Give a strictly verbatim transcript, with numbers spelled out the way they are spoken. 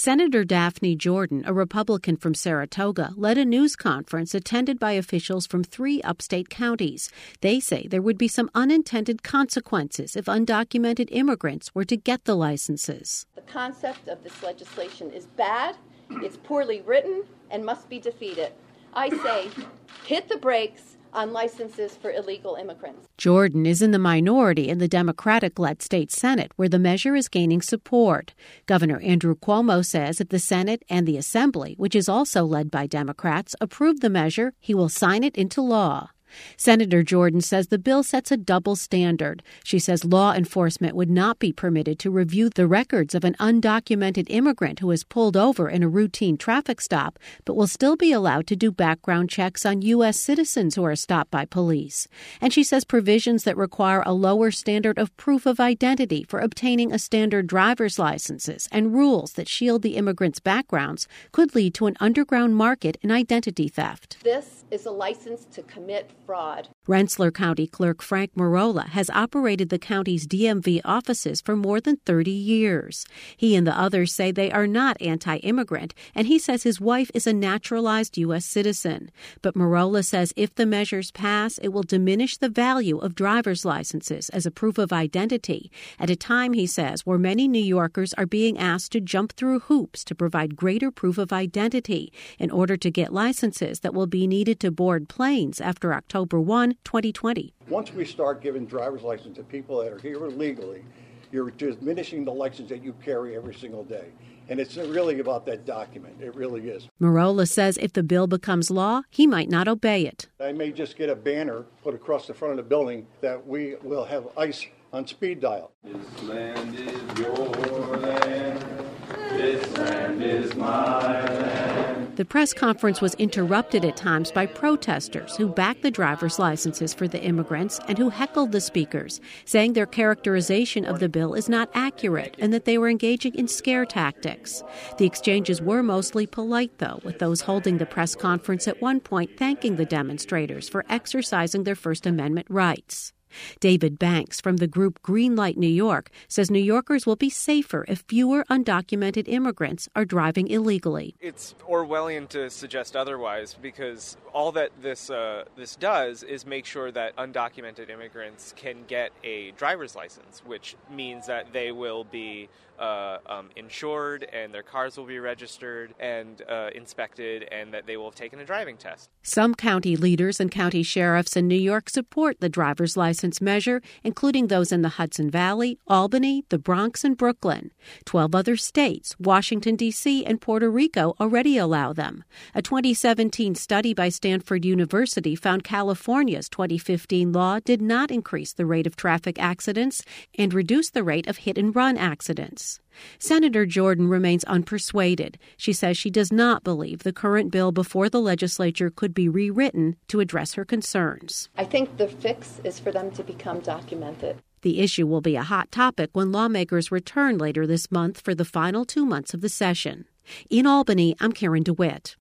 Senator Daphne Jordan, a Republican from Saratoga, led a news conference attended by officials from three upstate counties. They say there would be some unintended consequences if undocumented immigrants were to get the licenses. The concept of this legislation is bad, it's poorly written, and must be defeated. I say, hit the brakes on licenses for illegal immigrants. Jordan is in the minority in the Democratic-led state Senate, where the measure is gaining support. Governor Andrew Cuomo says if the Senate and the Assembly, which is also led by Democrats, approve the measure, he will sign it into law. Senator Jordan says the bill sets a double standard. She says law enforcement would not be permitted to review the records of an undocumented immigrant who is pulled over in a routine traffic stop, but will still be allowed to do background checks on U S citizens who are stopped by police. And she says provisions that require a lower standard of proof of identity for obtaining a standard driver's licenses and rules that shield the immigrants' backgrounds could lead to an underground market in identity theft. This is a license to commit fraud. Rensselaer County Clerk Frank Marola has operated the county's D M V offices for more than thirty years. He and the others say they are not anti-immigrant, and he says his wife is a naturalized U S citizen. But Marola says if the measures pass, it will diminish the value of driver's licenses as a proof of identity, at a time, he says, where many New Yorkers are being asked to jump through hoops to provide greater proof of identity in order to get licenses that will be needed to board planes after October first, twenty twenty. Once we start giving driver's license to people that are here illegally, you're diminishing the license that you carry every single day. And it's really about that document. It really is. Marola says if the bill becomes law, he might not obey it. I may just get a banner put across the front of the building that we will have ICE on speed dial. This land is your land. This land is my land. The press conference was interrupted at times by protesters who backed the driver's licenses for the immigrants and who heckled the speakers, saying their characterization of the bill is not accurate and that they were engaging in scare tactics. The exchanges were mostly polite, though, with those holding the press conference at one point thanking the demonstrators for exercising their First Amendment rights. David Banks from the group Greenlight New York says New Yorkers will be safer if fewer undocumented immigrants are driving illegally. It's Orwellian to suggest otherwise, because all that this uh, this does is make sure that undocumented immigrants can get a driver's license, which means that they will be uh, um, insured and their cars will be registered and uh, inspected, and that they will have taken a driving test. Some county leaders and county sheriffs in New York support the driver's license measure, including those in the Hudson Valley, Albany, the Bronx, and Brooklyn. Twelve other states, Washington, D C, and Puerto Rico already allow them. A twenty seventeen study by Stanford University found California's twenty fifteen law did not increase the rate of traffic accidents and reduce the rate of hit-and-run accidents. Senator Jordan remains unpersuaded. She says she does not believe the current bill before the legislature could be rewritten to address her concerns. I think the fix is for them to become documented. The issue will be a hot topic when lawmakers return later this month for the final two months of the session. In Albany, I'm Karen DeWitt.